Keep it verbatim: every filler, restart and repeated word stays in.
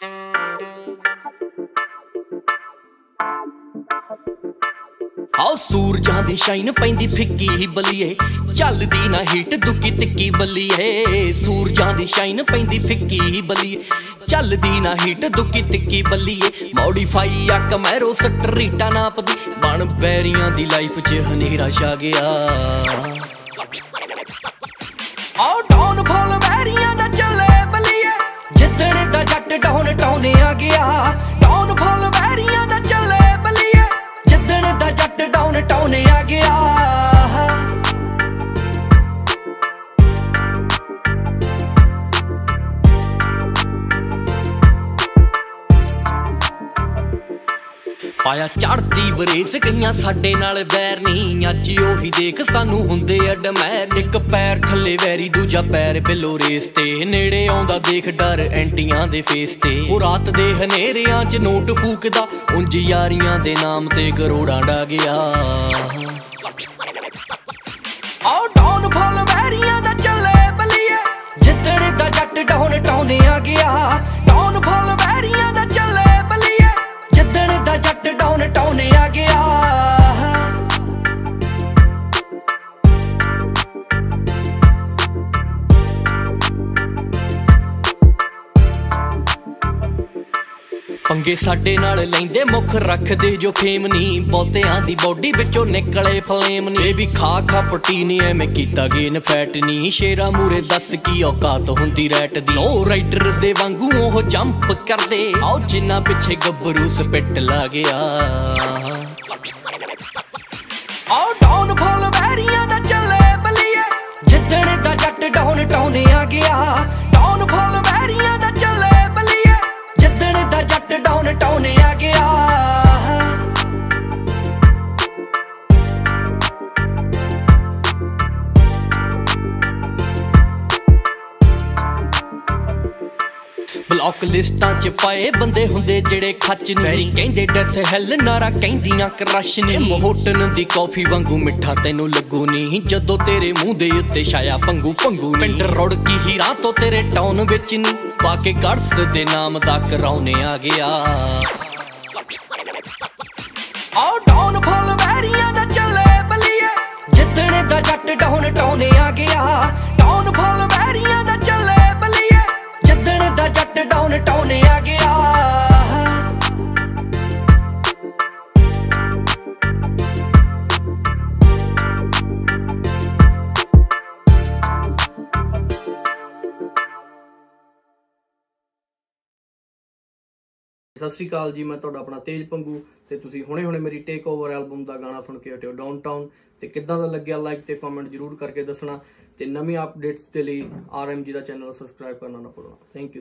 आओ सूरजां दी शाइन पैंदी फिक्की ही बलिए, चलदी ना हीट दुकी तिक्की बलिए। सूरजां दी शाइन पैंदी फिक्की ही बलिए, चलदी ना हीट दुकी तिक्की बलिए। मॉडिफाई आ कमैरो स्ट्रीटा नापदी, बन बैरियां दी लाइफ च हनेरा छा गया। आओ डॉन फॉल बैरियां दा चले बलिए, जिद्दण दा जट डॉन टौने आ गया। डॉन फॉल बैरियां दा चले बलिए, जिद्दण दा जट डॉन टौने आ गया। पाया चढ़ती बरेस कईयां साडे नाल वैर नी, अज ओही देख सानू हुंदे अडमैर। इक पैर थल्ले वैरी दूजा पैर बिलो रेस ते, नेड़े आउंदा देख डर एंटियां दे फेस ते। ओ रात दे हनेरियां च नोट फूकदा, उंज यारियां दे नाम ते करोड़ां डा गया। आओ डॉन फॉल बैरियां दा चले बलिए, जिद्दण दा जट डॉन टौने आ गया। डॉन फॉल बैरियां दा चले बलिए, जिद्दण दा जट डॉन टौने आ गया। पंगे साडे नाल लैंदे मुख रखदे जो फेम नी, बहुतियां दी बॉडी विचों निकले फ्लेम नी। ये भी खा खा प्रोटीन एवें कीता गेन फैट नी, शेरा मूरे दस की औकात हुंदी रैट दी। लो राइडर दे वांगू ओह जंप करदे, आओ जिन्ना पिछे गब्बरू स्पिट ला गया। आओ डॉन फॉल बैरियां दा चले बलिए, जिद्दण दा जट डॉन टौने आ गया। डॉन फॉल बैरियां दा चले बलिए, जिद्दण दा जट डॉन टौने आ गया। ब्लॉक लिस्टां च पाए बंदे हुंदे जेड़े खच ने, कहंदे डेथ हैल नारा कहंदियां क्रश ने। मोहटन दी कॉफी वांगू मिठा तैनू लगू नी, जदों तेरे मूंह दे उत्ते छाया पंगू पंगू। पिंड रुड़की हीरा तो तेरे टाउन विच नी, पाके गड़स दे नाम दा करौने आ गया। आओ डॉन फॉल बैरियां दा चले बलिए, जिद्दण दा जट डॉन टौने आ गया। डॉन फॉल बैरियां दा चले बलिए, जिद्दण दा जट डॉन टौने आ गया। सत श्री अकाल जी, मैं तुहाडा अपना तेज पंगू ते तुसीं हुणे हुणे मेरी टेक ओवर एल्बम का गाना सुन के हटिओ डाउन टाउन। ते किद्दां दा लग्गिआ लाइक ते कमेंट जरूर करके दसना, ते नवीं अपडेट्स के लिए आर एम जी का चैनल सबसक्राइब करना ना भुलना। Thank you.